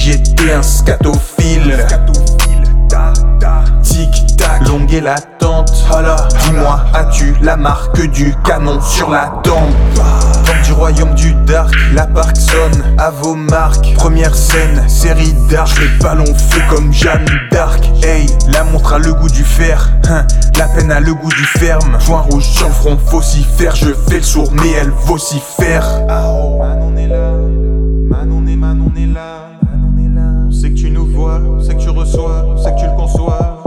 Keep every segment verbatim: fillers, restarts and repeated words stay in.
j'étais un scatophile. Tic-tac, longue et latente. Dis-moi, as-tu la marque du canon sur la tempe? Porte du royaume du dark, la Parkson à vos marques. Première scène, série d'arches, les ballons faits comme Jeanne d'Arc. Hey, la montre a le goût du fer, hein, la peine a le goût du ferme. Joint rouge sur le front, vocifère, je fais le sourd mais elle vocifère. Manon est là, Manon est, Manon est là, Manon est là. On sait que tu nous vois, on sait que tu reçois, on sait que tu le conçois.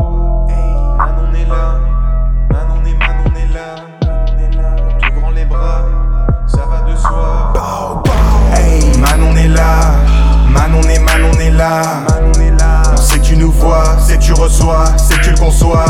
Manon est là, Manon est, Manon est là, Manon est là. En t'ouvrant les bras, ça va de soi. Hey, Manon est là, Manon est, Manon est là, Manon est là, on sait que tu nous vois, c'est que tu reçois, c'est que tu le conçois.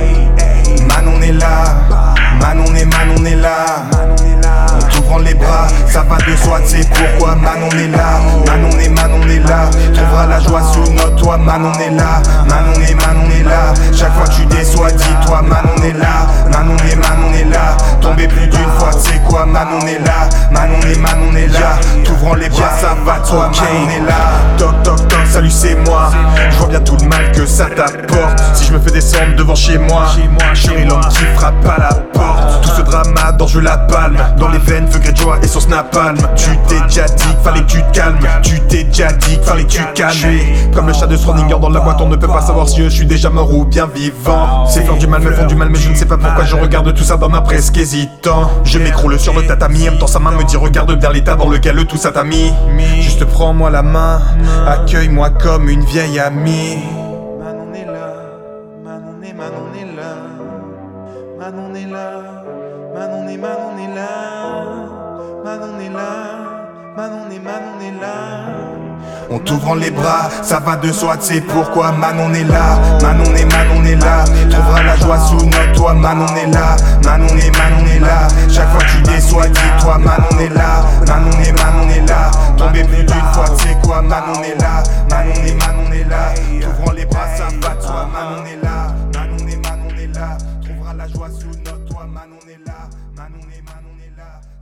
Manon est là, Manon est, Manon est là, Manon est là. en t'ouvrant les bras, ça va de soi, tu sais pourquoi Manon est là, Manon est, Manon est là, trouvera la joie sous notre toit, Manon est là, Manon est, Manon est là, chaque fois que tu déçois, dis-toi Manon est là, Manon est, Manon est là, tombé plus d'une fois, tu sais quoi, Manon est là, Manon est, Manon est là, t'ouvrant les bras, ça va de toi, Manon est là. Toc toc toc, salut c'est moi, je vois bien tout le mal que ça t'apporte. Si je me fais descendre devant chez moi, je serai l'homme qui frappe à la porte. Tout ce drama dont je la palme, dans les veines, feu Greyjoy et son snapalm. Tu t'es déjà dit qu'il fallait que tu te calmes, tu t'es déjà dit qu'il fallait que tu te calmes. Comme le chat de Schrödinger dans la boîte, on ne peut pas savoir si je suis déjà mort ou bien vivant. Ces fleurs du mal me font du mal, mais je ne sais pas pourquoi je regarde tout ça d'un main presque hésitant. Je m'écroule sur le tatami, en même temps sa main me dit regarde bien l'état dans lequel tout ça t'a mis. Juste prends-moi la main, accueille-moi comme une vieille amie. Manon est là, Manon est, Manon est là, Manon est là, Manon est, Manon est là, Manon est là, Manon est, Manon est là. On t'ouvrant les bras, ça va de soi, tu sais pourquoi Manon est là, Manon est, Manon est là, trouvera la joie sous notre toit, Manon est là, Manon est, Manon est là, chaque fois que tu déçois, dis-toi Manon est là, Manon est, Manon est là, tombé plus d'une fois, tu sais quoi, Manon est là, Manon est, Manon est là, t'ouvrant les bras, ça va de soi, Manon est là, Manon est, Manon est là, trouvera la joie sous notre toit, Manon est là, Manon est, Manon est là.